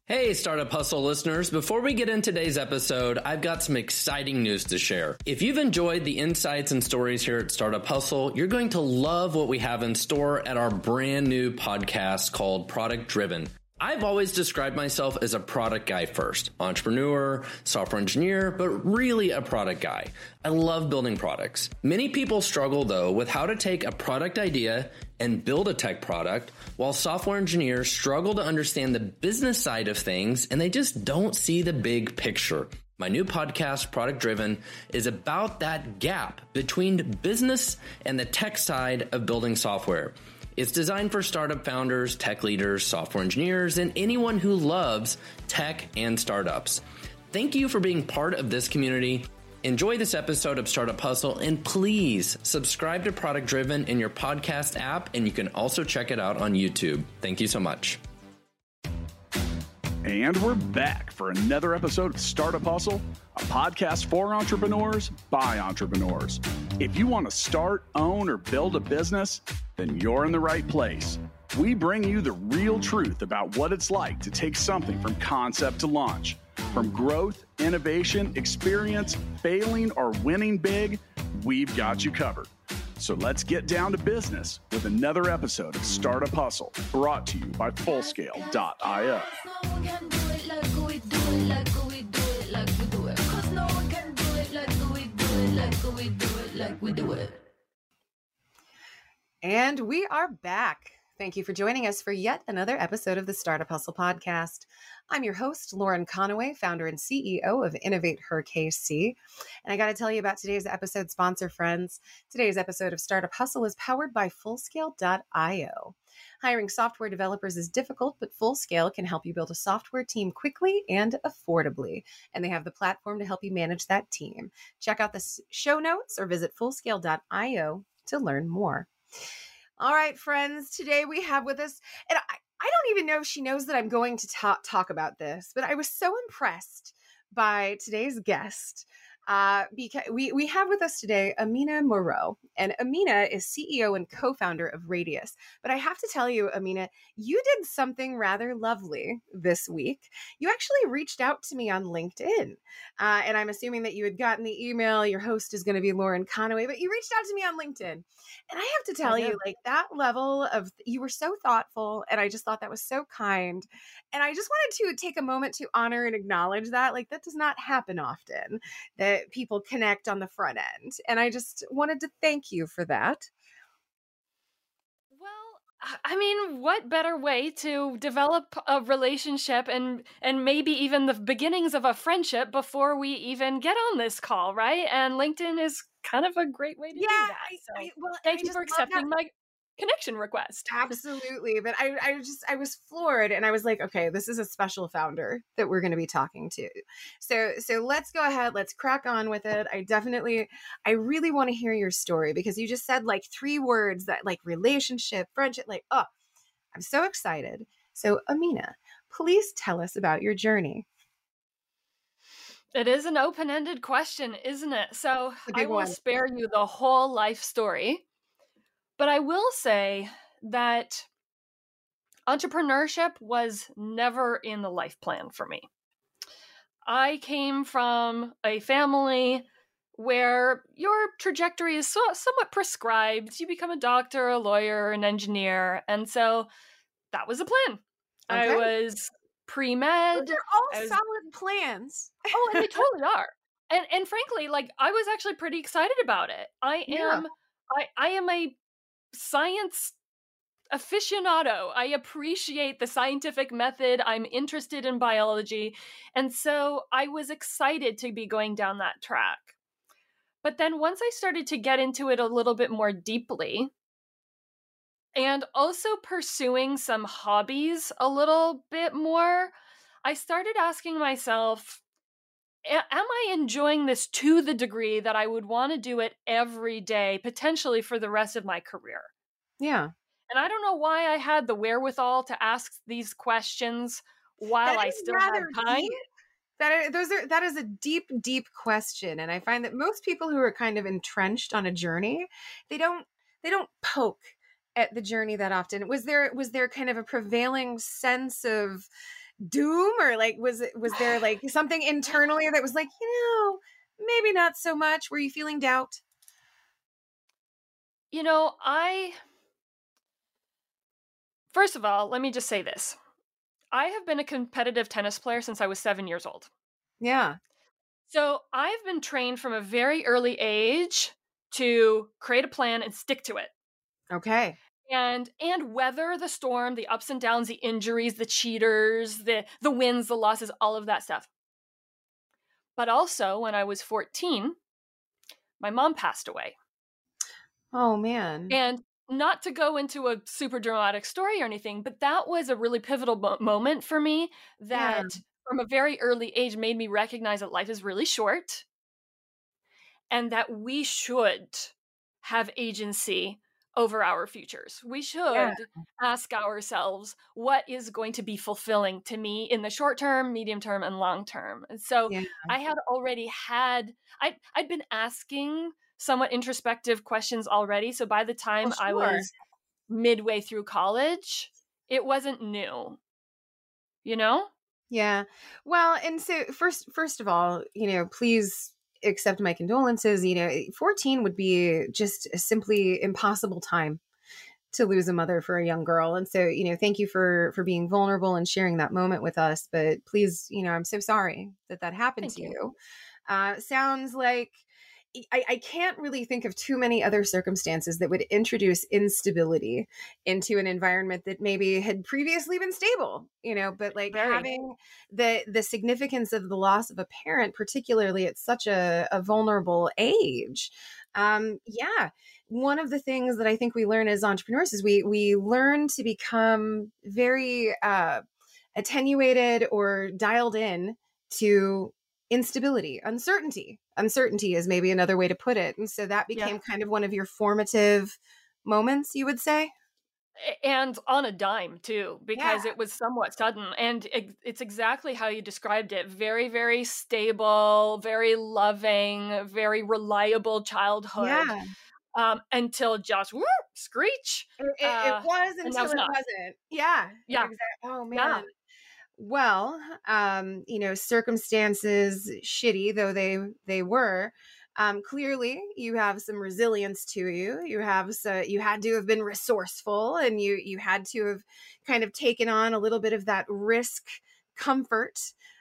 Hey, Startup Hustle listeners. Before we get into today's episode, I've got some exciting news to share. If you've enjoyed the insights and stories here at Startup Hustle, you're going to love what we have in store at our brand new podcast called Product Driven. I've always described myself as a product guy first, entrepreneur, software engineer, but really a product guy. I love building products. Many people struggle though with how to take a product idea and build a tech product, while software engineers struggle to understand the business side of things and they just don't see the big picture. My new podcast, Product Driven, is about that gap between business and the tech side of building software. It's designed for startup founders, tech leaders, software engineers, and anyone who loves tech and startups. Thank you for being part of this community. Enjoy this episode of Startup Hustle, and please subscribe to Product Driven in your podcast app, and you can also check it out on YouTube. Thank you so much. And we're back for another episode of Startup Hustle, a podcast for entrepreneurs by entrepreneurs. If you want to start, own, or build a business, then you're in the right place. We bring you the real truth about what it's like to take something from concept to launch. From growth, innovation, experience, failing, or winning big, we've got you covered. So let's get down to business with another episode of Startup Hustle, brought to you by Fullscale.io. And we are back. Thank you for joining us for yet another episode of the Startup Hustle podcast. I'm your host, Lauren Conaway, founder and CEO of Innovate Her KC. And I got to tell you about today's episode sponsor, friends. Today's episode of Startup Hustle is powered by Fullscale.io. Hiring software developers is difficult, but Fullscale can help you build a software team quickly and affordably. And they have the platform to help you manage that team. Check out the show notes or visit Fullscale.io to learn more. All right, friends, today we have with us, and I don't even know if she knows that I'm going to talk about this, but I was so impressed by today's guest because we have with us today Amina Moreau, and Amina is CEO and co-founder of Radius. But I have to tell you, Amina, you did something rather lovely this week. You actually reached out to me on LinkedIn, and I'm assuming that you had gotten the email. Your host is going to be Lauren Conaway, but you reached out to me on LinkedIn. And I have to tell you, like, that level of, you were so thoughtful, and I just thought that was so kind. And I just wanted to take a moment to honor and acknowledge that. Like, that does not happen often, that people connect on the front end. And I just wanted to thank you for that. Well, I mean, what better way to develop a relationship and maybe even the beginnings of a friendship before we even get on this call, right? And LinkedIn is kind of a great way to do that. So thank you for accepting my connection request. Absolutely. But I was floored, and I was like, okay, this is a special founder that we're going to be talking to. So let's go ahead. Let's crack on with it. I really want to hear your story, because you just said like 3 words that, like, relationship, friendship, like, oh, I'm so excited. So Amina, please tell us about your journey. It is an open-ended question, isn't it? So I will spare you the whole life story. But I will say that entrepreneurship was never in the life plan for me. I came from a family where your trajectory is somewhat prescribed. You become a doctor, a lawyer, an engineer. And so that was the plan. Okay. I was pre-med. They're all solid plans. Oh, and they totally are. And frankly, like, I was actually pretty excited about it. I am a science aficionado. I appreciate the scientific method. I'm interested in biology. And so I was excited to be going down that track. But then once I started to get into it a little bit more deeply, and also pursuing some hobbies a little bit more, I started asking myself, am I enjoying this to the degree that I would want to do it every day, potentially for the rest of my career? Yeah. And I don't know why I had the wherewithal to ask these questions while I still had time. Deep. That is a deep, deep question. And I find that most people who are kind of entrenched on a journey, they don't poke at the journey that often. Was there kind of a prevailing sense of doom, or like was there like something internally that was like, maybe not so much? Were you feeling doubt? First of all, let me just say this. I have been a competitive tennis player since I was 7 years old. Yeah. So I've been trained from a very early age to create a plan and stick to it. Okay. And weather the storm, the ups and downs, the injuries, the cheaters, the wins, the losses, all of that stuff. But also, when I was 14, my mom passed away. Oh, man. And not to go into a super dramatic story or anything, but that was a really pivotal moment for me that from a very early age made me recognize that life is really short and that we should have agency over our futures. We should ask ourselves, what is going to be fulfilling to me in the short term, medium term, and long term? And so I had already I'd been asking somewhat introspective questions already. So by the time I was midway through college, it wasn't new, Yeah. Well, and so first of all, please accept my condolences. 14 would be just a simply impossible time to lose a mother for a young girl. And so, thank you for being vulnerable and sharing that moment with us. But please, I'm so sorry that happened to you. Sounds like I can't really think of too many other circumstances that would introduce instability into an environment that maybe had previously been stable, but like having the significance of the loss of a parent, particularly at such a vulnerable age. One of the things that I think we learn as entrepreneurs is we learn to become very attenuated or dialed in to instability, uncertainty is maybe another way to put it. And so that became kind of one of your formative moments, you would say? And on a dime too, because it was somewhat sudden. And it's exactly how you described it. Very, very stable, very loving, very reliable childhood. Until just screech. It was until it wasn't. Yeah. Exactly. Oh man. Yeah. Well, circumstances shitty though they were, clearly you have some resilience to you. You had to have been resourceful, and you had to have kind of taken on a little bit of that risk comfort.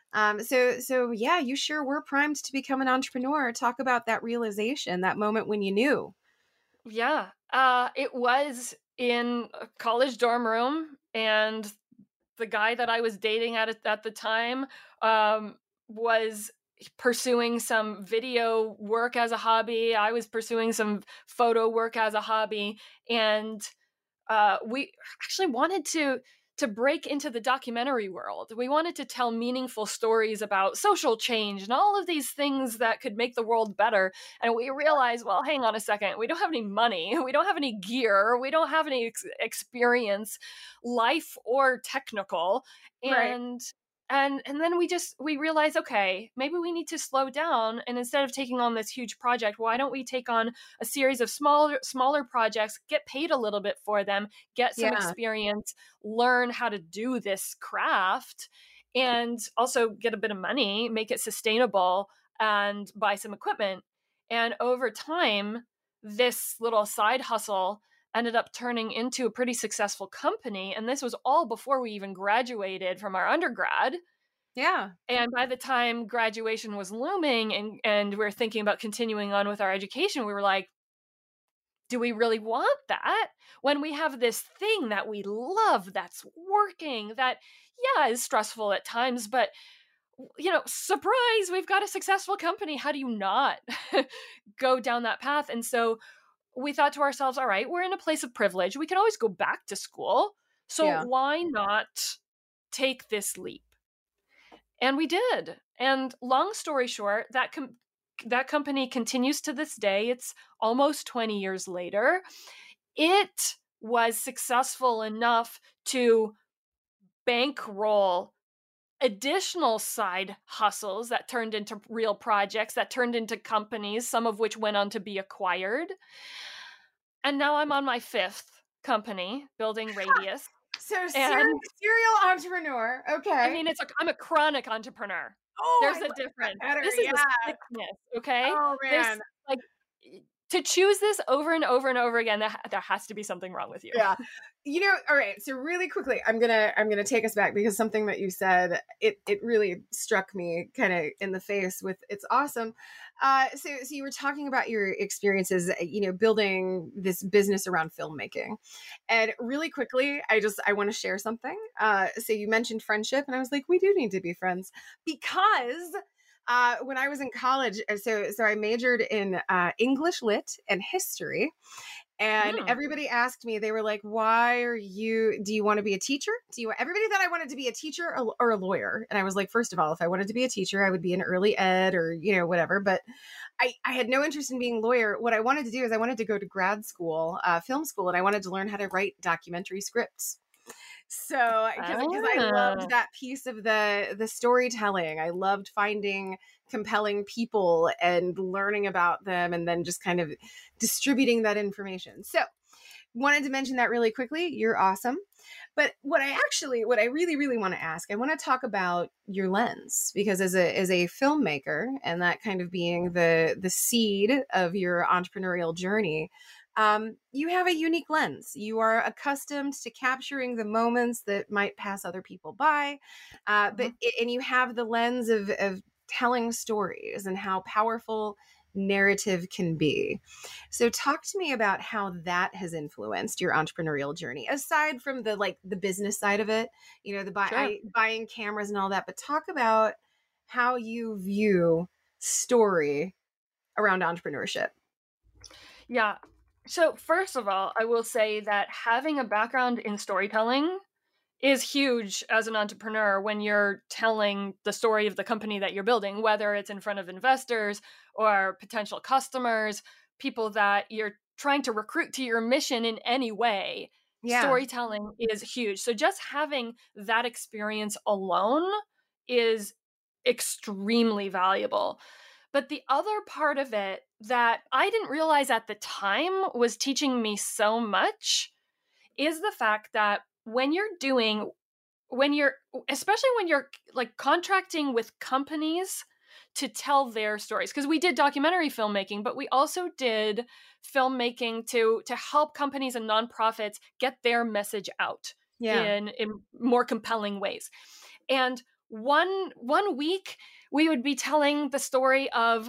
So yeah, you sure were primed to become an entrepreneur. Talk about that realization, that moment when you knew. Yeah. It was in a college dorm room, and the guy that I was dating at the time was pursuing some video work as a hobby. I was pursuing some photo work as a hobby. And we actually wanted to break into the documentary world. We wanted to tell meaningful stories about social change and all of these things that could make the world better. And we realized, well, hang on a second. We don't have any money. We don't have any gear. We don't have any experience, life or technical. And then we realized, okay, maybe we need to slow down. And instead of taking on this huge project, why don't we take on a series of smaller projects, get paid a little bit for them, get some experience, learn how to do this craft, and also get a bit of money, make it sustainable, and buy some equipment. And over time, this little side hustle ended up turning into a pretty successful company. And this was all before we even graduated from our undergrad. Yeah. And by the time graduation was looming and we were thinking about continuing on with our education, we were like, do we really want that when we have this thing that we love that's working, that, is stressful at times, but surprise, we've got a successful company. How do you not go down that path? And so we thought to ourselves, all right, we're in a place of privilege. We can always go back to school. So why not take this leap? And we did. And long story short, that company continues to this day. It's almost 20 years later. It was successful enough to bankroll additional side hustles that turned into real projects, that turned into companies, some of which went on to be acquired. And now I'm on my 5th company, building Radius. So And serial entrepreneur. Okay. I mean, I'm a chronic entrepreneur. Oh, There's I a like that difference. better. This is Yeah. a sickness, okay? Oh There's man. like to choose this over and over and over again, there has to be something wrong with you. Yeah. All right. So really quickly, I'm gonna take us back because something that you said, it really struck me kind of in the face with it's awesome. So you were talking about your experiences, building this business around filmmaking. And really quickly, I want to share something. So you mentioned friendship, and I was like, we do need to be friends because when I was in college, so I majored in English lit and history. And everybody asked me, they were like, do you want to be a teacher? Everybody thought I wanted to be a teacher or a lawyer. And I was like, first of all, if I wanted to be a teacher, I would be in early ed or, whatever. But I had no interest in being a lawyer. What I wanted to do is I wanted to go to grad school, film school, and I wanted to learn how to write documentary scripts. So because I loved that piece of the storytelling. I loved finding compelling people and learning about them and then just kind of distributing that information. So wanted to mention that really quickly. You're awesome. But what I really, really want to ask, I want to talk about your lens, because as a filmmaker, and that kind of being the seed of your entrepreneurial journey, you have a unique lens. You are accustomed to capturing the moments that might pass other people by, and you have the lens of telling stories and how powerful narrative can be. So talk to me about how that has influenced your entrepreneurial journey, aside from the business side of it, buying cameras and all that, but talk about how you view story around entrepreneurship. Yeah. So first of all, I will say that having a background in storytelling is huge as an entrepreneur when you're telling the story of the company that you're building, whether it's in front of investors or potential customers, people that you're trying to recruit to your mission in any way. Yeah. Storytelling is huge. So just having that experience alone is extremely valuable. But the other part of it that I didn't realize at the time was teaching me so much is the fact that especially when you're like contracting with companies to tell their stories, because we did documentary filmmaking, but we also did filmmaking to help companies and nonprofits get their message out in more compelling ways. And one week we would be telling the story of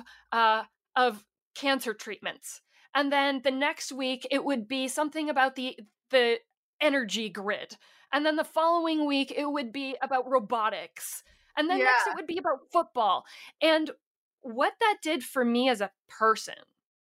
cancer treatments, and then the next week it would be something about the energy grid, and then the following week it would be about robotics, and then next it would be about football. And what that did for me as a person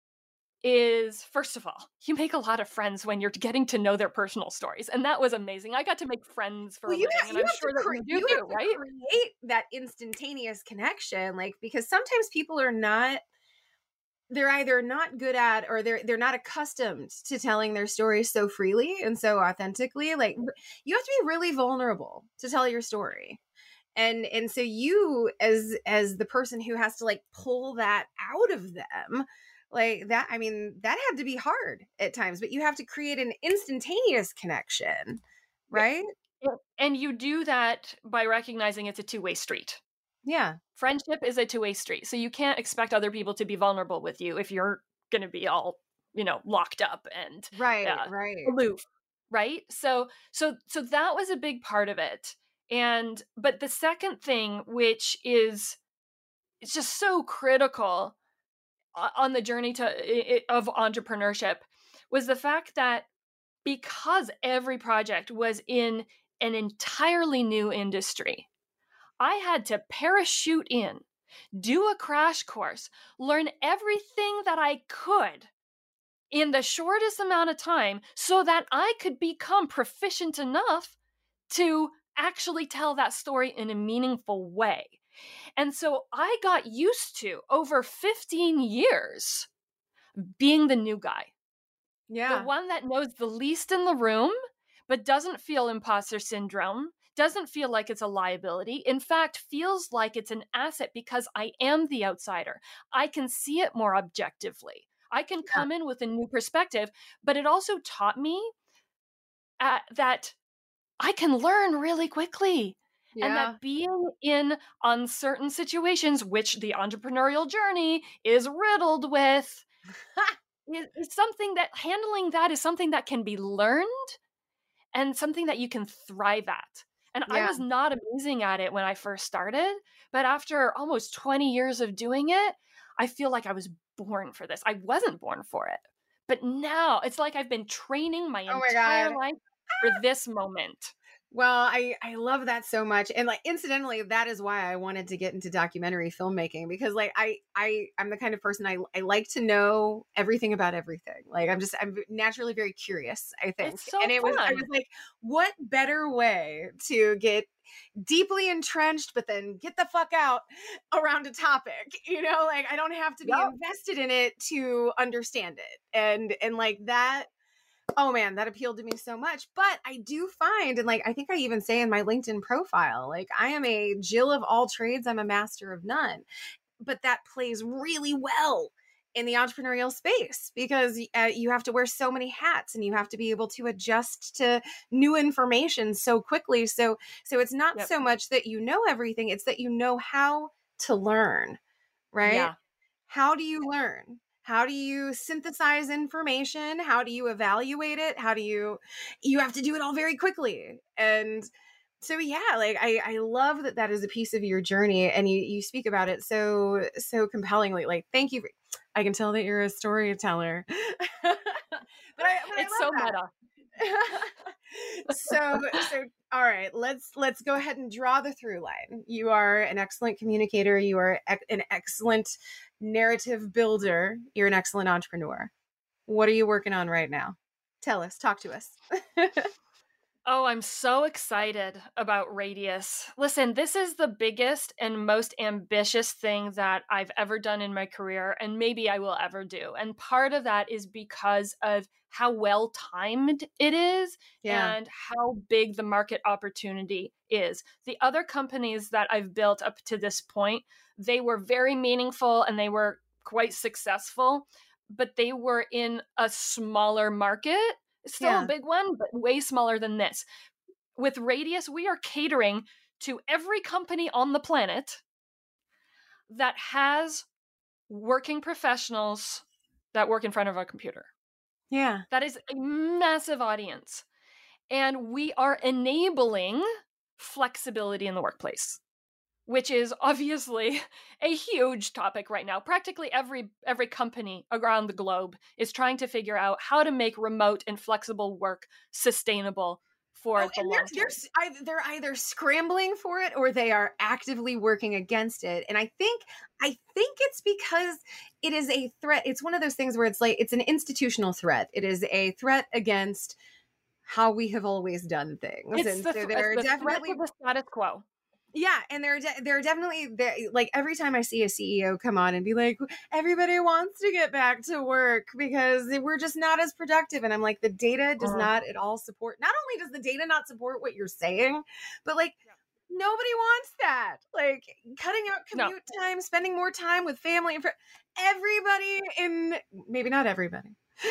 is, first of all, you make a lot of friends when you're getting to know their personal stories. And that was amazing. I got to make friends for a living, and I'm sure that you do too, right? Create that instantaneous connection, because sometimes people are not, they're either not good at, or they're not accustomed to telling their stories so freely and so authentically. You have to be really vulnerable to tell your story. And so you, as the person who has to pull that out of them, that had to be hard at times, but you have to create an instantaneous connection, right? And you do that by recognizing it's a two-way street. Yeah. Friendship is a two-way street. So you can't expect other people to be vulnerable with you if you're going to be all, locked up and aloof, right? So that was a big part of it. But the second thing, which is, it's just so critical on the journey of entrepreneurship, was the fact that because every project was in an entirely new industry, I had to parachute in, do a crash course, learn everything that I could in the shortest amount of time so that I could become proficient enough to actually tell that story in a meaningful way. And so I got used to, over 15 years, being the new guy. Yeah. The one that knows the least in the room, but doesn't feel imposter syndrome, doesn't feel like it's a liability. In fact, feels like it's an asset because I am the outsider. I can see it more objectively. I can come in with a new perspective, but it also taught me that I can learn really quickly. Yeah. And that being in uncertain situations, which the entrepreneurial journey is riddled with, is something that handling that is something that can be learned and something that you can thrive at. And I Yeah. was not amazing at it when I first started, but after almost 20 years of doing it, I feel like I was born for this. I wasn't born for it. But now it's like I've been training my Oh my entire God. life for this moment. Well, I love that so much. And like incidentally, that is why I wanted to get into documentary filmmaking, because like I'm the kind of person I like to know everything about everything. Like I'm naturally very curious, I think. It's so And I was fun. like, what better way to get deeply entrenched but then get the fuck out around a topic, like I don't have to be Yep. invested in it to understand it. And like that, oh man, that appealed to me so much. But I do find, and like I think I even say in my LinkedIn profile, like I am a Jill of all trades, I'm a master of none. But that plays really well in the entrepreneurial space, because you have to wear so many hats and you have to be able to adjust to new information so quickly. So it's not Yep. so much that you know everything, it's that you know how to learn, right? Yeah. How do you learn? How do you synthesize information? How do you evaluate it? How do you have to do it all very quickly. And so, yeah, like I love that is a piece of your journey, and you speak about it so compellingly. Like, thank you. I can tell that you're a storyteller. but It's I so love that. So all right, let's go ahead and draw the through line. You are an excellent communicator, you are an excellent narrative builder, you're an excellent entrepreneur. What are you working on right now? Tell us, talk to us. Oh, I'm so excited about Radius. Listen, this is the biggest and most ambitious thing that I've ever done in my career, and maybe I will ever do. And part of that is because of how well timed it is and how big the market opportunity is. The other companies that I've built up to this point, they were very meaningful and they were quite successful, but they were in a smaller market. Still a big one, but way smaller than this. With Radius, we are catering to every company on the planet that has working professionals that work in front of a computer. Yeah. That is a massive audience. And we are enabling flexibility in the workplace, which is obviously a huge topic right now. Practically every company around the globe is trying to figure out how to make remote and flexible work sustainable for the long term. They're either scrambling for it or they are actively working against it. And I think it's because it is a threat. It's one of those things where it's like it's an institutional threat. It is a threat against how we have always done things. It's the threat to the status quo. Yeah, and there are definitely like every time I see a CEO come on and be like, everybody wants to get back to work because we're just not as productive, and I'm like, the data does not at all support. Not only does the data not support what you're saying, but like nobody wants that. Like cutting out commute time, spending more time with family and friends. Everybody maybe not everybody,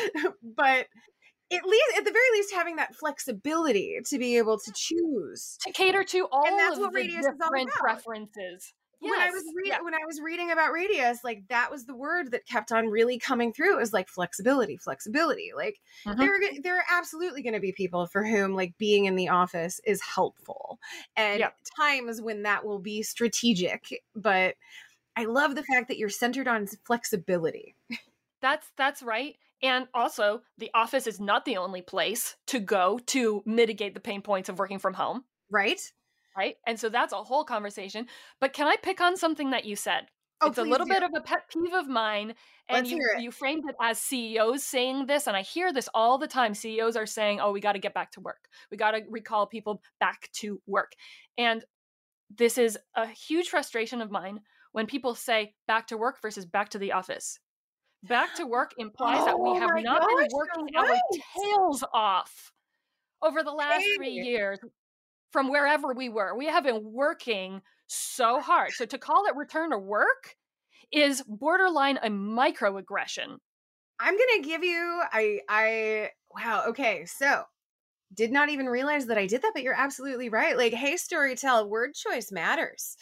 but at the very least having that flexibility to be able to choose to cater to all and that's of what the Radius is all different about. Preferences. When I was reading about Radius, like that was the word that kept on really coming through. It was like flexibility. Like there are absolutely going to be people for whom like being in the office is helpful, and times when that will be strategic. But I love the fact that you're centered on flexibility. That's right. And also, the office is not the only place to go to mitigate the pain points of working from home. Right. And so that's a whole conversation. But can I pick on something that you said? It's a little bit of a pet peeve of mine. And you framed it as CEOs saying this. And I hear this all the time. CEOs are saying, oh, we got to get back to work. We got to recall people back to work. And this is a huge frustration of mine when people say back to work versus back to the office. Back to work implies that we have not been working our tails off over the last 3 years from wherever we were. We have been working so hard. So to call it return to work is borderline a microaggression. I'm going to give you, wow. Okay. So did not even realize that I did that, but you're absolutely right. Like, hey, Storytel, word choice matters.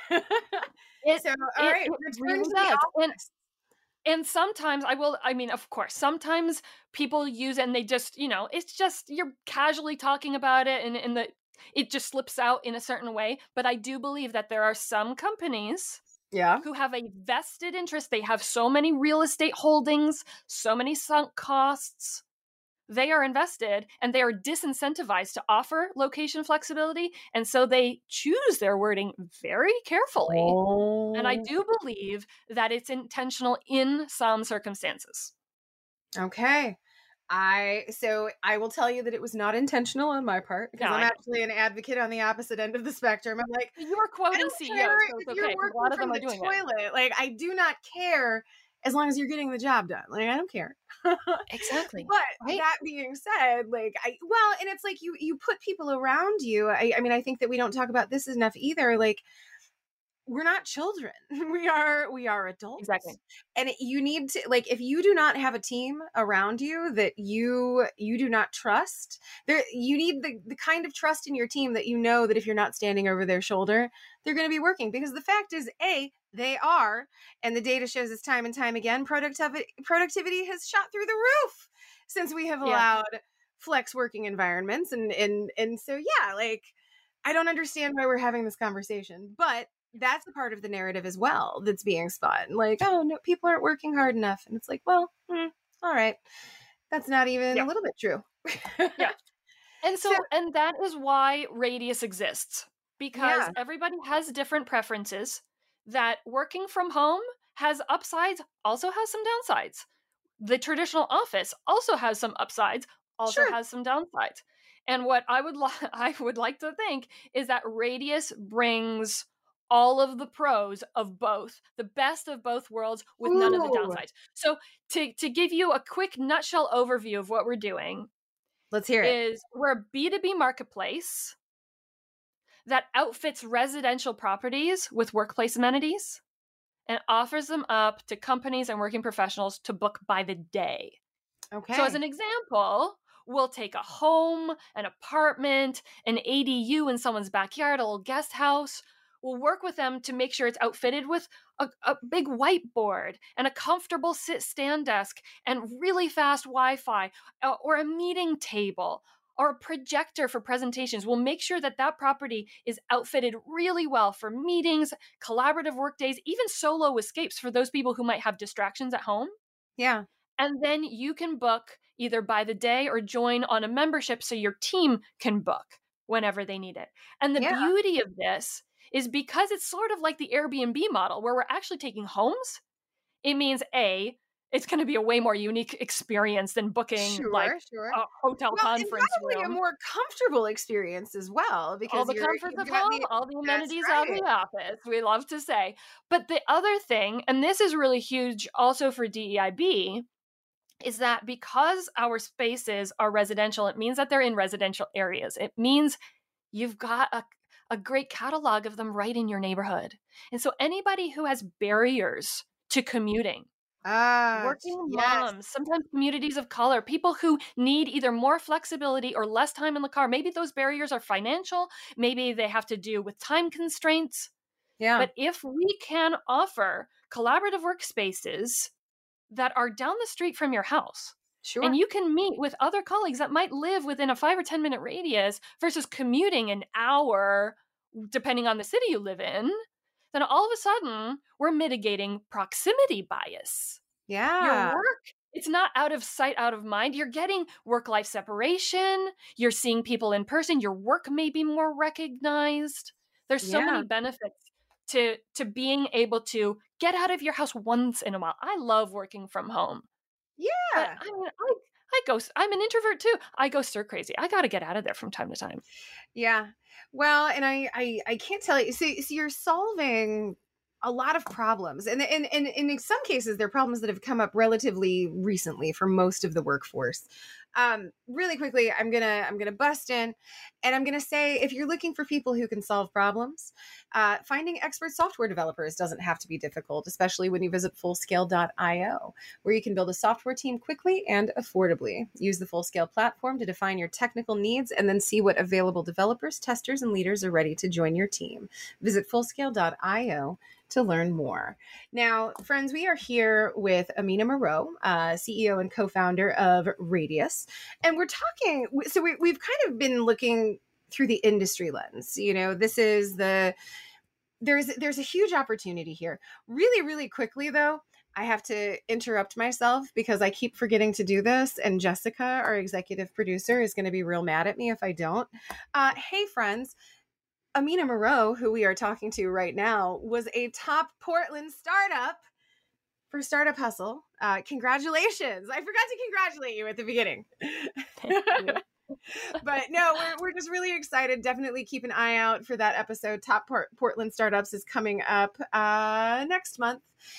So, all right, it return really to does. the office. And sometimes of course, sometimes people use it and they just, it's just, you're casually talking about it and it just slips out in a certain way. But I do believe that there are some companies who have a vested interest. They have so many real estate holdings, so many sunk costs. They are invested and they are disincentivized to offer location flexibility. And so they choose their wording very carefully. And I do believe that it's intentional in some circumstances. Okay. So I will tell you that it was not intentional on my part, because I'm actually an advocate on the opposite end of the spectrum. I'm like, you're quoting CEOs, so it's okay. A lot of them are doing toilet. Like, I do not care as long as you're getting the job done. Like, I don't care. Exactly. But that being said, like, and it's like you put people around you. I mean, I think that we don't talk about this enough either. Like, we're not children. We are adults. Exactly. And you need to, like, if you do not have a team around you that you do not trust, you need the kind of trust in your team that you know that if you're not standing over their shoulder, they're going to be working. Because the fact is, they are, and the data shows us time and time again, productivity has shot through the roof since we have allowed flex working environments. And so, like, I don't understand why we're having this conversation, but that's a part of the narrative as well that's being spun. Like, oh no, people aren't working hard enough. And it's like, well, all right. That's not even a little bit true. And and that is why Radius exists, because everybody has different preferences. That working from home has upsides, also has some downsides. The traditional office also has some upsides, also has some downsides. And what I would like to think is that Radius brings all of the pros of both, the best of both worlds with none of the downsides. So to give you a quick nutshell overview of what we're doing, let's hear it. Is we're a B2B marketplace that outfits residential properties with workplace amenities and offers them up to companies and working professionals to book by the day. Okay. So as an example, we'll take a home, an apartment, an ADU in someone's backyard, a little guest house. We'll work with them to make sure it's outfitted with a big whiteboard and a comfortable sit-stand desk and really fast Wi-Fi or a meeting table or a projector for presentations. We'll make sure that that property is outfitted really well for meetings, collaborative work days, even solo escapes for those people who might have distractions at home. Yeah. And then you can book either by the day or join on a membership so your team can book whenever they need it. And the beauty of this is because it's sort of like the Airbnb model where we're actually taking homes, it means it's going to be a way more unique experience than booking a hotel conference and probably room. A more comfortable experience as well, because all the comforts of home, all the amenities of the office, we love to say. But the other thing, and this is really huge also for DEIB, is that because our spaces are residential, it means that they're in residential areas. It means you've got a great catalog of them right in your neighborhood. And so anybody who has barriers to commuting, working moms, sometimes communities of color, people who need either more flexibility or less time in the car, maybe those barriers are financial, maybe they have to do with time constraints. Yeah. But if we can offer collaborative workspaces that are down the street from your house, and you can meet with other colleagues that might live within a 5 or 10 minute radius versus commuting an hour, depending on the city you live in, then all of a sudden we're mitigating proximity bias. Yeah. Your work, it's not out of sight, out of mind. You're getting work-life separation. You're seeing people in person. Your work may be more recognized. There's so many benefits to being able to get out of your house once in a while. I love working from home. Yeah. But I mean, I'm an introvert too. I go stir crazy. I got to get out of there from time to time. Yeah. Well, and I can't tell you. So you're solving a lot of problems, and in some cases, they're problems that have come up relatively recently for most of the workforce. Really quickly, I'm gonna bust in, and I'm gonna say, if you're looking for people who can solve problems, finding expert software developers doesn't have to be difficult, especially when you visit Fullscale.io, where you can build a software team quickly and affordably. Use the Fullscale platform to define your technical needs, and then see what available developers, testers, and leaders are ready to join your team. Visit Fullscale.io to learn more. Now, friends, we are here with Amina Moreau, CEO and co-founder of Radius, and we're talking. So we've kind of been looking through the industry lens. This is there's a huge opportunity here. Really, really quickly though, I have to interrupt myself because I keep forgetting to do this, and Jessica, our executive producer, is going to be real mad at me if I don't. Hey, friends. Amina Moreau, who we are talking to right now, was a top Portland startup for Startup Hustle. Congratulations. I forgot to congratulate you at the beginning. Thank you. But no, we're just really excited. Definitely keep an eye out for that episode. Top Portland Startups is coming up next month.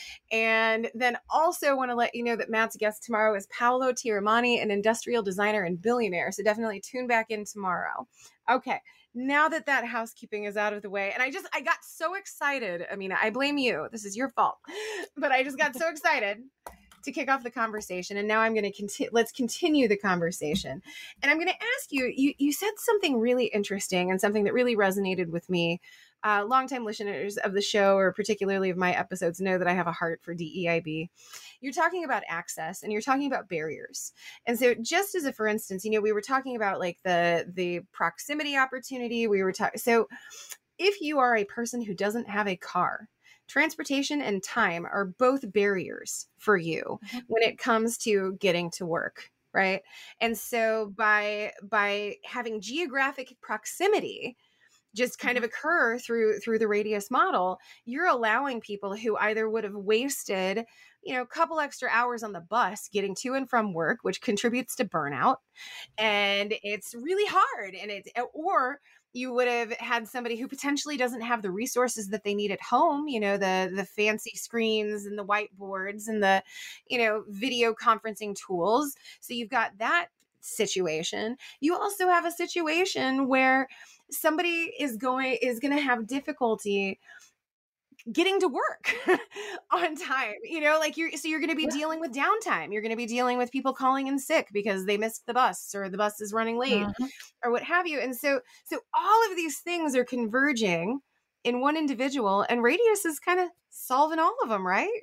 And then also want to let you know that Matt's guest tomorrow is Paolo Tiramani, an industrial designer and billionaire. So definitely tune back in tomorrow. Okay. Now that housekeeping is out of the way, and I got so excited. Amina, I blame you. This is your fault. But I just got so excited to kick off the conversation. And now I'm going to let's continue the conversation. And I'm going to ask you, you said something really interesting and something that really resonated with me. Longtime listeners of the show, or particularly of my episodes, know that I have a heart for DEIB. You're talking about access and you're talking about barriers. And so just as a, for instance, we were talking about like the proximity opportunity. So if you are a person who doesn't have a car, transportation and time are both barriers for you when it comes to getting to work, right? And so by having geographic proximity just kind of occur through the Radius model, you're allowing people who either would have wasted, a couple extra hours on the bus getting to and from work, which contributes to burnout, and it's really hard, or you would have had somebody who potentially doesn't have the resources that they need at home, the fancy screens and the whiteboards and the, video conferencing tools. So you've got that situation. You also have a situation where somebody is going to have difficulty getting to work on time, you're going to be dealing with downtime. You're going to be dealing with people calling in sick because they missed the bus or the bus is running late or what have you. And so all of these things are converging in one individual, and Radius is kind of solving all of them, right?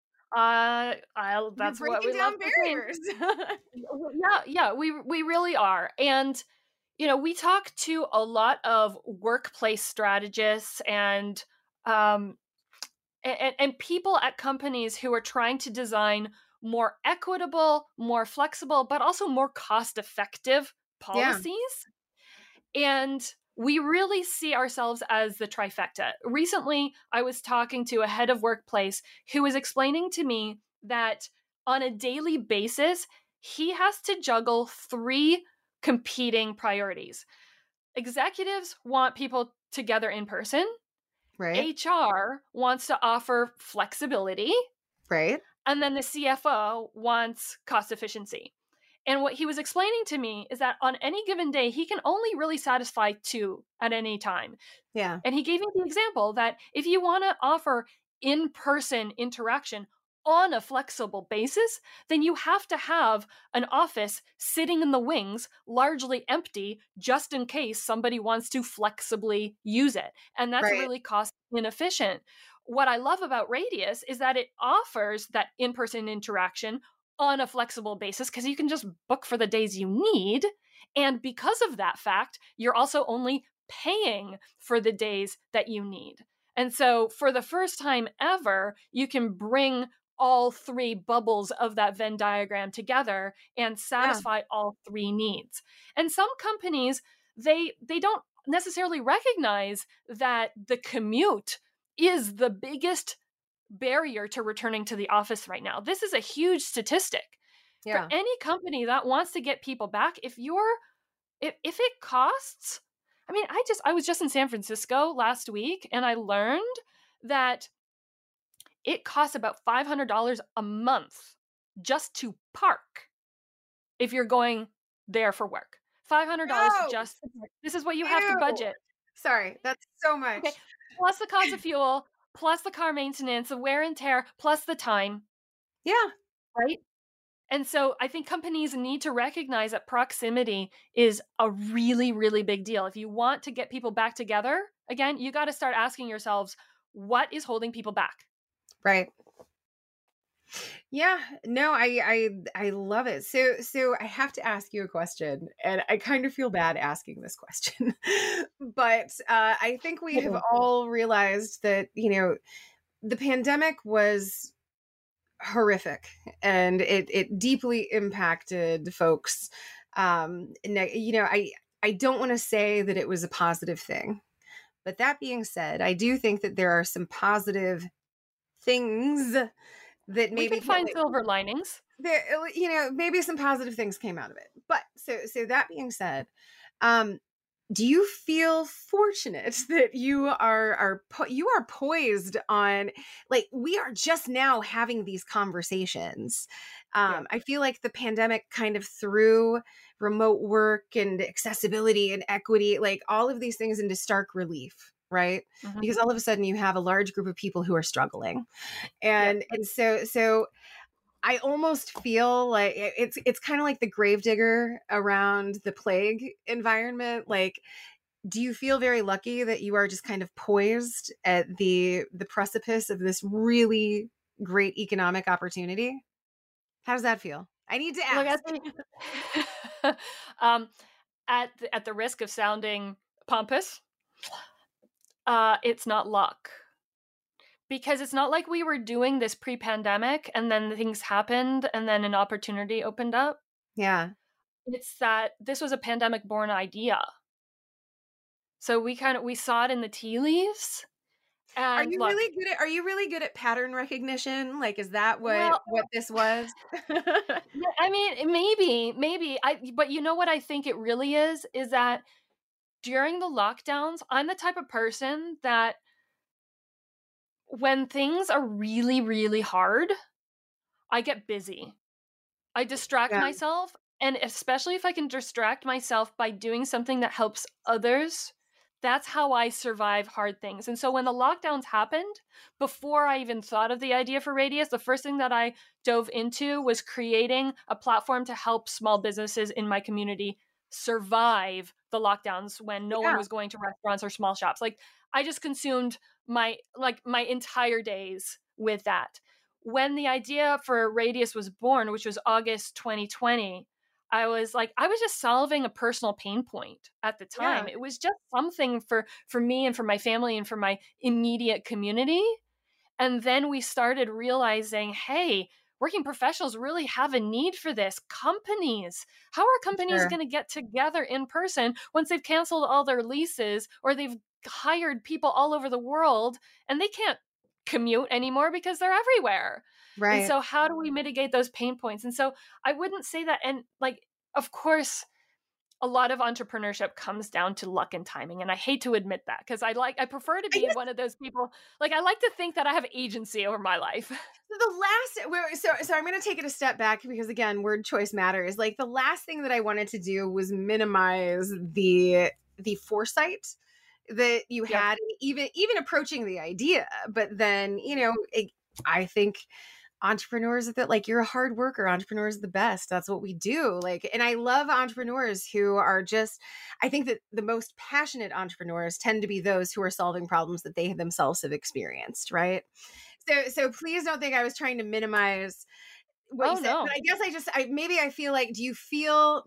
That's what we love barriers. Yeah, we really are. And we talk to a lot of workplace strategists and people at companies who are trying to design more equitable, more flexible, but also more cost-effective policies. Yeah. And we really see ourselves as the trifecta. Recently, I was talking to a head of workplace who was explaining to me that on a daily basis, he has to juggle 3 competing priorities. Executives want people together in person. Right. HR wants to offer flexibility. Right. And then the CFO wants cost efficiency. And what he was explaining to me is that on any given day, he can only really satisfy 2 at any time. Yeah. And he gave me the example that if you want to offer in-person interaction on a flexible basis, then you have to have an office sitting in the wings, largely empty, just in case somebody wants to flexibly use it. And that's really cost inefficient. What I love about Radius is that it offers that in-person interaction on a flexible basis because you can just book for the days you need. And because of that fact, you're also only paying for the days that you need. And so for the first time ever, you can bring all 3 bubbles of that Venn diagram together and satisfy all 3 needs. And some companies, they don't necessarily recognize that the commute is the biggest barrier to returning to the office right now. This is a huge statistic. Yeah. For any company that wants to get people back, if it costs, I was just in San Francisco last week and I learned that it costs about $500 a month just to park if you're going there for work. $500 No! just, this is what you have to Ew. budget. Sorry, that's so much. Okay. Plus the cost of fuel, plus the car maintenance, the wear and tear, plus the time, Yeah. right? And so I think companies need to recognize that proximity is a really, really big deal. If you want to get people back together, again, you got to start asking yourselves, what is holding people back? Right. Yeah, no, I love it. So I have to ask you a question, and I kind of feel bad asking this question, but I think we have all realized that the pandemic was horrific, and it deeply impacted folks. I don't want to say that it was a positive thing, but that being said, I do think that there are some positive things that We maybe can find silver linings. there, maybe some positive things came out of it. But so that being said, do you feel fortunate that you are poised on, like, we are just now having these conversations? I feel like the pandemic kind of threw remote work and accessibility and equity, like all of these things, into stark relief, right? Mhm. Because all of a sudden you have a large group of people who are struggling. And so I almost feel like it's kind of like the gravedigger around the plague environment. Like, do you feel very lucky that you are just kind of poised at the precipice of this really great economic opportunity? How does that feel? I need to ask. Look, at the risk of sounding pompous, it's not luck. Because it's not like we were doing this pre-pandemic and then things happened and then an opportunity opened up. Yeah. It's that this was a pandemic-born idea. So we saw it in the tea leaves. And are you really good at pattern recognition? Like, is that what this was? I mean, maybe. But you know what I think it really is that during the lockdowns, I'm the type of person that when things are really, really hard, I get busy. I distract myself, and especially if I can distract myself by doing something that helps others, that's how I survive hard things. And so when the lockdowns happened, before I even thought of the idea for Radius, the first thing that I dove into was creating a platform to help small businesses in my community survive the lockdowns when no one was going to restaurants or small shops. Like, I just consumed my entire days with that. When the idea for Radius was born, which was August 2020, I was just solving a personal pain point at the time. It was just something for me and for my family and for my immediate community. And then we started realizing, hey, working professionals really have a need for this. Companies, how are companies going to get together in person once they've canceled all their leases or they've hired people all over the world and they can't commute anymore because they're everywhere? Right. And so how do we mitigate those pain points? And so I wouldn't say that. And like, of course, a lot of entrepreneurship comes down to luck and timing. And I hate to admit that because I prefer to be one of those people. Like, I like to think that I have agency over my life. So I'm going to take it a step back because, again, word choice matters. Like, the last thing that I wanted to do was minimize the foresight that you had, even approaching the idea. But then, I think entrepreneurs that, like, you're a hard worker. Entrepreneurs are the best. That's what we do. Like, and I love entrepreneurs who are just, I think that the most passionate entrepreneurs tend to be those who are solving problems that they themselves have experienced. Right. So please don't think I was trying to minimize what you said. No. But I guess I feel like, do you feel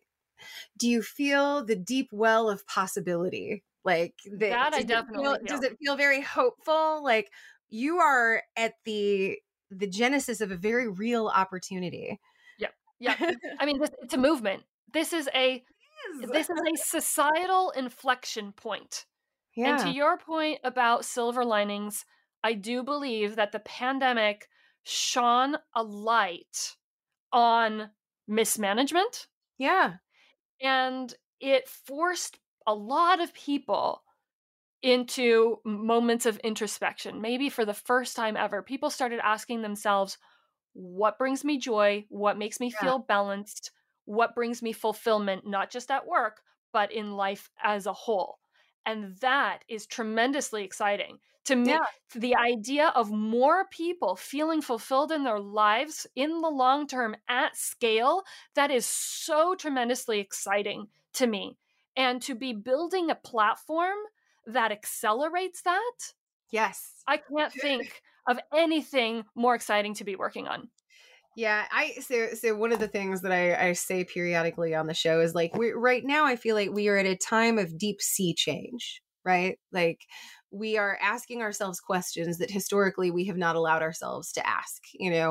the deep well of possibility? Like that I definitely feel. Does it feel very hopeful? Like, you are at the genesis of a very real opportunity. Yeah. I mean, it's a movement. This is a societal inflection point. Yeah. And to your point about silver linings, I do believe that the pandemic shone a light on mismanagement. Yeah. And it forced a lot of people into moments of introspection. Maybe for the first time ever, people started asking themselves, what brings me joy? What makes me feel balanced? what brings me fulfillment, not just at work, but in life as a whole. And that is tremendously exciting to me. Yeah. The idea of more people feeling fulfilled in their lives in the long term at scale, that is so tremendously exciting to me. And to be building a platform that accelerates that, Yes. I can't think of anything more exciting to be working on. Yeah, so one of the things that I say periodically on the show is like, we right now I feel like we are at a time of deep sea change, right? Like we are asking ourselves questions that historically we have not allowed ourselves to ask. You know,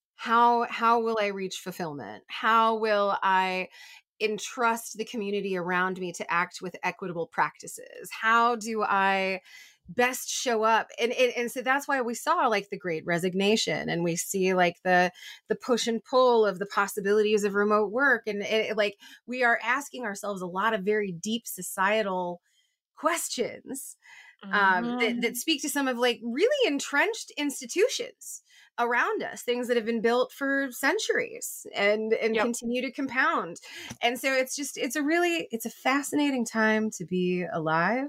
how will I reach fulfillment? How will I entrust the community around me to act with equitable practices? How do I best show up? And so that's why we saw like the Great Resignation, and we see like the push and pull of the possibilities of remote work, and like we are asking ourselves a lot of very deep societal questions that speak to some of like really entrenched institutions around us, things that have been built for centuries and continue to compound. And so it's a fascinating time to be alive.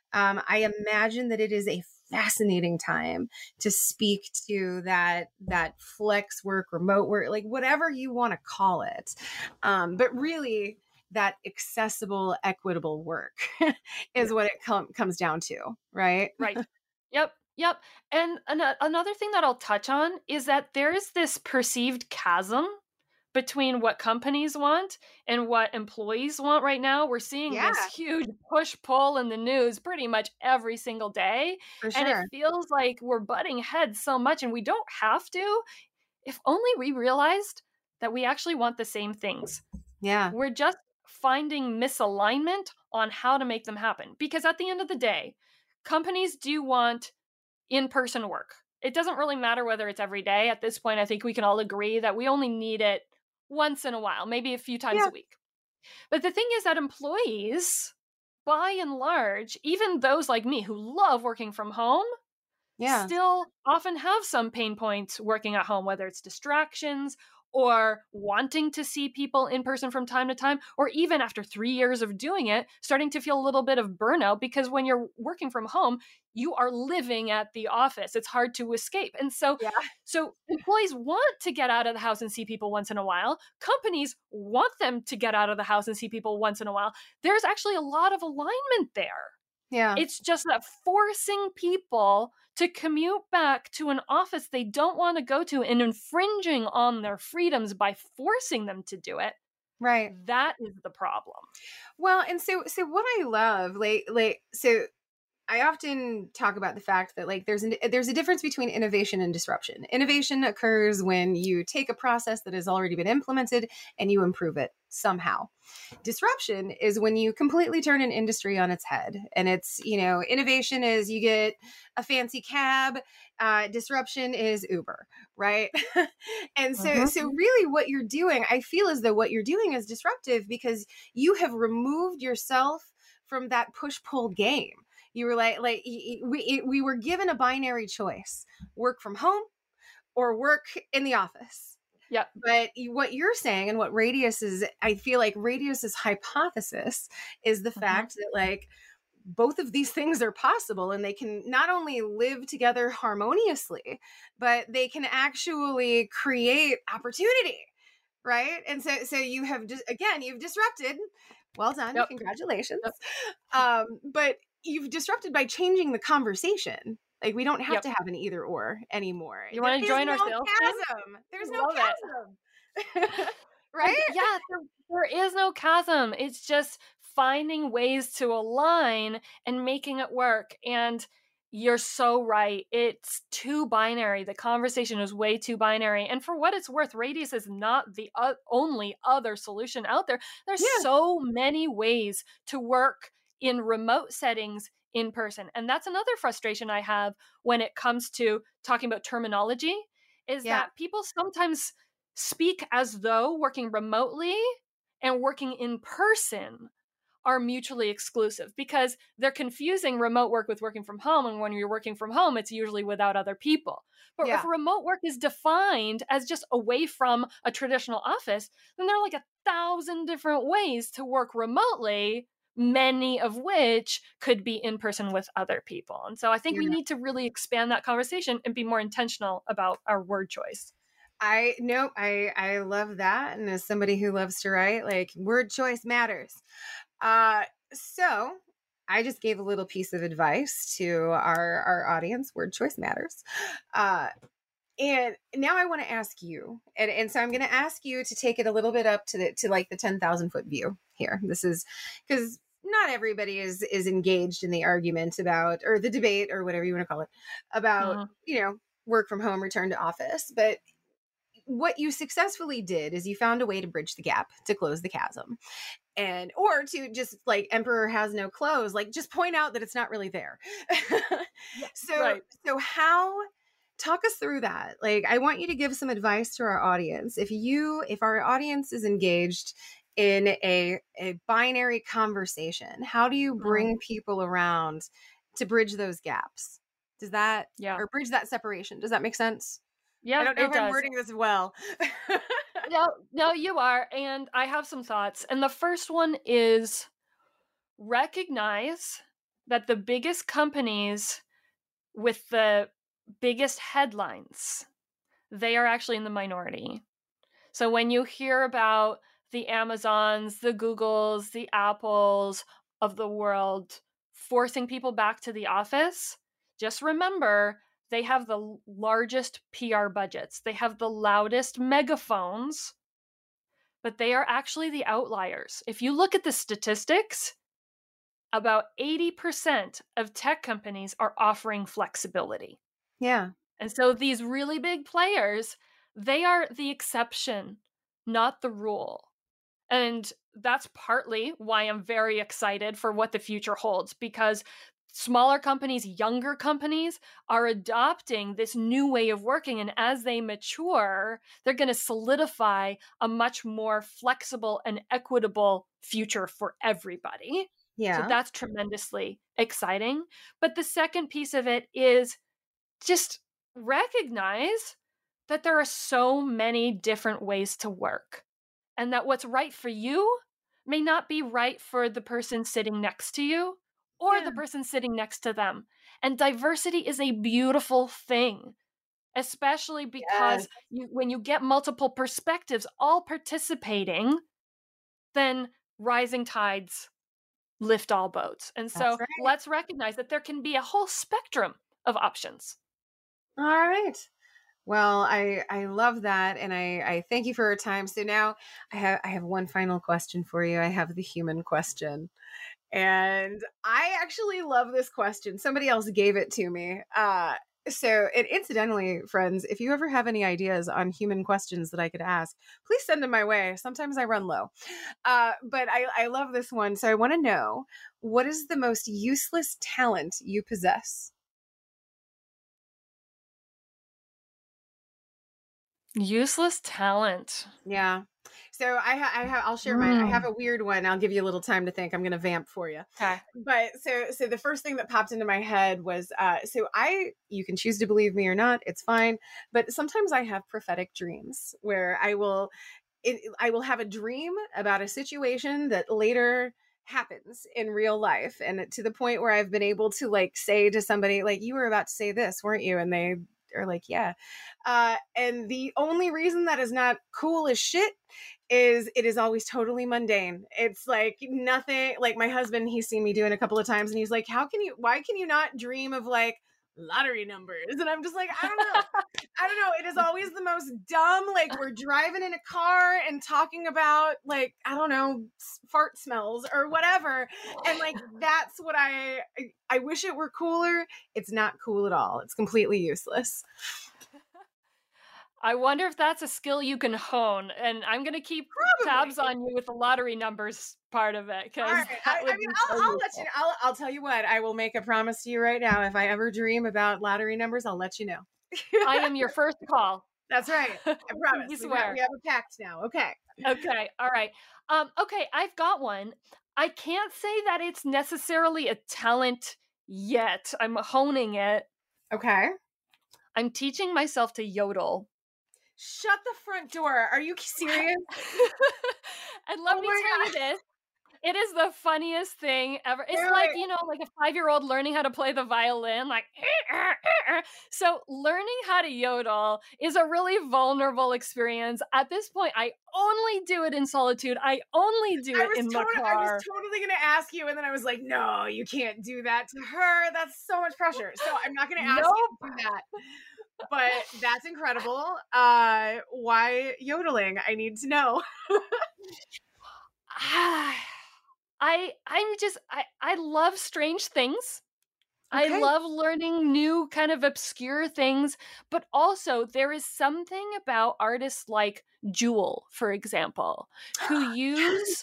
I imagine that it is a fascinating time to speak to that flex work, remote work, like whatever you want to call it. But really that accessible, equitable work is what it comes down to, right? Right. Yep. And another thing that I'll touch on is that there's this perceived chasm between what companies want and what employees want right now. We're seeing this huge push-pull in the news pretty much every single day. For sure. And it feels like we're butting heads so much, and we don't have to. If only we realized that we actually want the same things. Yeah. We're just finding misalignment on how to make them happen. Because at the end of the day, companies do want in-person work. It doesn't really matter whether it's every day. At this point, I think we can all agree that we only need it once in a while, maybe a few times a week. But the thing is that employees, by and large, even those like me who love working from home, still often have some pain points working at home, whether it's distractions or wanting to see people in person from time to time, or even after 3 years of doing it, starting to feel a little bit of burnout, because when you're working from home, you are living at the office. It's hard to escape. And so employees want to get out of the house and see people once in a while. Companies want them to get out of the house and see people once in a while. There's actually a lot of alignment there. Yeah. It's just that forcing people to commute back to an office they don't want to go to and infringing on their freedoms by forcing them to do it. Right. That is the problem. Well, and so what I love, so I often talk about the fact that like there's a difference between innovation and disruption. Innovation occurs when you take a process that has already been implemented and you improve it somehow. Disruption is when you completely turn an industry on its head. And it's, innovation is you get a fancy cab. Disruption is Uber, right? And so really what you're doing, I feel as though what you're doing is disruptive because you have removed yourself from that push-pull game. You were we were given a binary choice: work from home or work in the office. Yeah. But what you're saying and what Radius is, I feel like Radius's hypothesis is the fact that like both of these things are possible, and they can not only live together harmoniously, but they can actually create opportunity. Right. And so you have you've disrupted. Well done. Yep. Congratulations. Yep. But you've disrupted by changing the conversation. Like we don't have to have an either or anymore. You want to join our sales chasm? There's no chasm. Right? Yeah, there is no chasm. It's just finding ways to align and making it work. And you're so right. It's too binary. The conversation is way too binary. And for what it's worth, Radius is not the only other solution out there. There's so many ways to work in remote settings in person. And that's another frustration I have when it comes to talking about terminology, is that people sometimes speak as though working remotely and working in person are mutually exclusive because they're confusing remote work with working from home. And when you're working from home, it's usually without other people. But if remote work is defined as just away from a traditional office, then there are like 1,000 different ways to work remotely, many of which could be in person with other people. And so I think we need to really expand that conversation and be more intentional about our word choice. I love that. And as somebody who loves to write, like, word choice matters. So I just gave a little piece of advice to our audience. Word choice matters. And now I want to ask you, and so I'm going to ask you to take it a little bit up to like the 10,000 foot view here. This is because not everybody is engaged in the argument about, or the debate, or whatever you want to call it, about, work from home, return to office. But what you successfully did is you found a way to bridge the gap, to close the chasm, or to just like emperor has no clothes, like just point out that it's not really there. So talk us through that. Like, I want you to give some advice to our audience. If our audience is engaged in a binary conversation, how do you bring people around to bridge those gaps? Does that, or bridge that separation? Does that make sense? Yeah, I don't know if I'm wording this well. No, you are. And I have some thoughts. And the first one is recognize that the biggest companies with the biggest headlines, they are actually in the minority. So when you hear about the Amazons, the Googles, the Apples of the world forcing people back to the office, just remember they have the largest PR budgets. They have the loudest megaphones, but they are actually the outliers. If you look at the statistics, about 80% of tech companies are offering flexibility. Yeah. And so these really big players, they are the exception, not the rule. And that's partly why I'm very excited for what the future holds, because smaller companies, younger companies are adopting this new way of working. And as they mature, they're going to solidify a much more flexible and equitable future for everybody. Yeah. So that's tremendously exciting. But the second piece of it is just recognize that there are so many different ways to work, and that what's right for you may not be right for the person sitting next to you or the person sitting next to them. And diversity is a beautiful thing, especially because when you get multiple perspectives all participating, then rising tides lift all boats. And so let's recognize that there can be a whole spectrum of options. All right. Well, I love that. And I thank you for your time. So now I have one final question for you. I have the human question. And I actually love this question. Somebody else gave it to me. And incidentally, friends, if you ever have any ideas on human questions that I could ask, please send them my way. Sometimes I run low. But I love this one. So I want to know, what is the most useless talent you possess? Useless talent. Yeah. So I'll share mine. I have a weird one. I'll give you a little time to think. I'm going to vamp for you. Okay. But so the first thing that popped into my head was, you can choose to believe me or not. It's fine. But sometimes I have prophetic dreams where I will have a dream about a situation that later happens in real life. And to the point where I've been able to like say to somebody, like, you were about to say this, weren't you? And they are like, yeah. And the only reason that is not cool as shit is it is always totally mundane. It's like nothing. Like my husband, he's seen me do it a couple of times and he's like, why can you not dream of like lottery numbers? And I'm just like, I don't know. It is always the most dumb, like we're driving in a car and talking about like, I don't know, fart smells or whatever. And like, that's what I wish it were cooler. It's not cool at all. It's completely useless. I wonder if that's a skill you can hone, and I'm going to keep tabs on you with the lottery numbers part of it. Because right. I'll let you know. I'll tell you what, I will make a promise to you right now. If I ever dream about lottery numbers, I'll let you know. I am your first call. That's right. I promise. You swear. We have a pact now. Okay. Okay. All right. Okay. I've got one. I can't say that it's necessarily a talent yet. I'm honing it. Okay. I'm teaching myself to yodel. Shut the front door. Are you serious? And let me tell you this. It is the funniest thing ever. It's like, you know, like a 5-year-old learning how to play the violin, like, so learning how to yodel is a really vulnerable experience. At this point, I only do it in solitude. I only do it in the car. I was totally going to ask you, and then I was like, no, you can't do that to her. That's so much pressure. So I'm not going to ask you to do that. But that's incredible. Why yodeling? I need to know. I love strange things. Okay. I love learning new kind of obscure things, but also there is something about artists like Jewel, for example, who use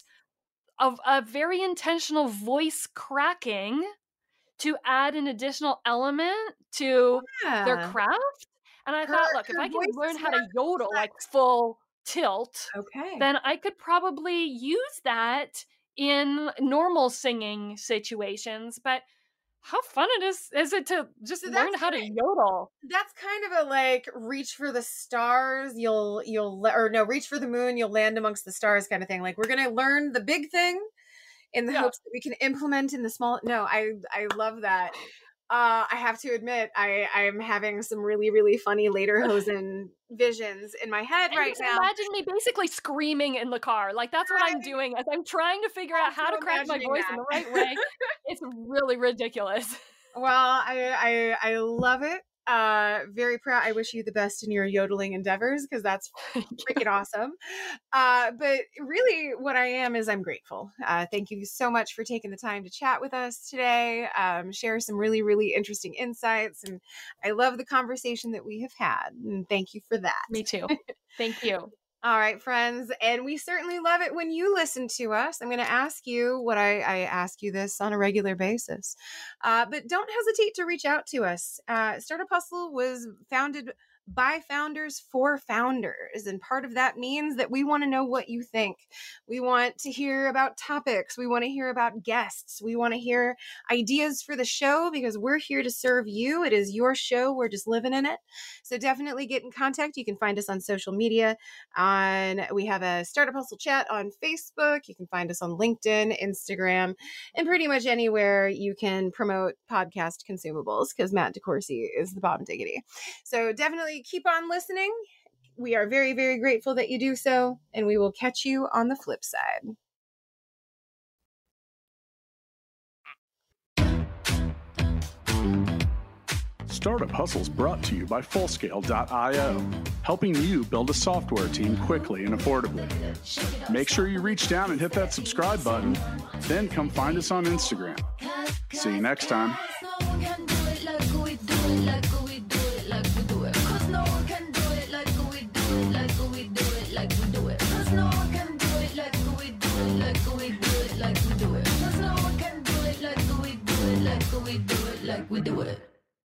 a very intentional voice cracking to add an additional element to their craft. And I thought, look, if I can learn how to yodel like full tilt, then I could probably use that in normal singing situations. But how fun is it to just learn how to yodel? That's kind of a like reach for the stars, reach for the moon, you'll land amongst the stars kind of thing. Like, we're gonna learn the big thing in the hopes that we can implement in the small. No, I love that. I have to admit, I'm having some really, really funny Lederhosen visions in my head right now. Imagine me basically screaming in the car. Like, that's what I'm doing as I'm trying to figure out how to crack my voice in the right way. It's really ridiculous. Well, I love it. Very proud. I wish you the best in your yodeling endeavors, because that's freaking awesome. But really what I am is I'm grateful. Thank you so much for taking the time to chat with us today, share some really, really interesting insights. And I love the conversation that we have had. And thank you for that. Me too. Thank you. All right, friends. And we certainly love it when you listen to us. I'm going to ask you what I ask you this on a regular basis. But don't hesitate to reach out to us. Startup Hustle was founded by founders for founders. And part of that means that we want to know what you think. We want to hear about topics. We want to hear about guests. We want to hear ideas for the show, because we're here to serve you. It is your show. We're just living in it. So definitely get in contact. You can find us on social media. We have a Startup Hustle chat on Facebook. You can find us on LinkedIn, Instagram, and pretty much anywhere you can promote podcast consumables, because Matt DeCourcy is the bomb diggity. So definitely keep on listening. We are very, very grateful that you do so, and we will catch you on the flip side. Startup Hustle's brought to you by Fullscale.io, helping you build a software team quickly and affordably. Make sure you reach down and hit that subscribe button, then come find us on Instagram. See you next time.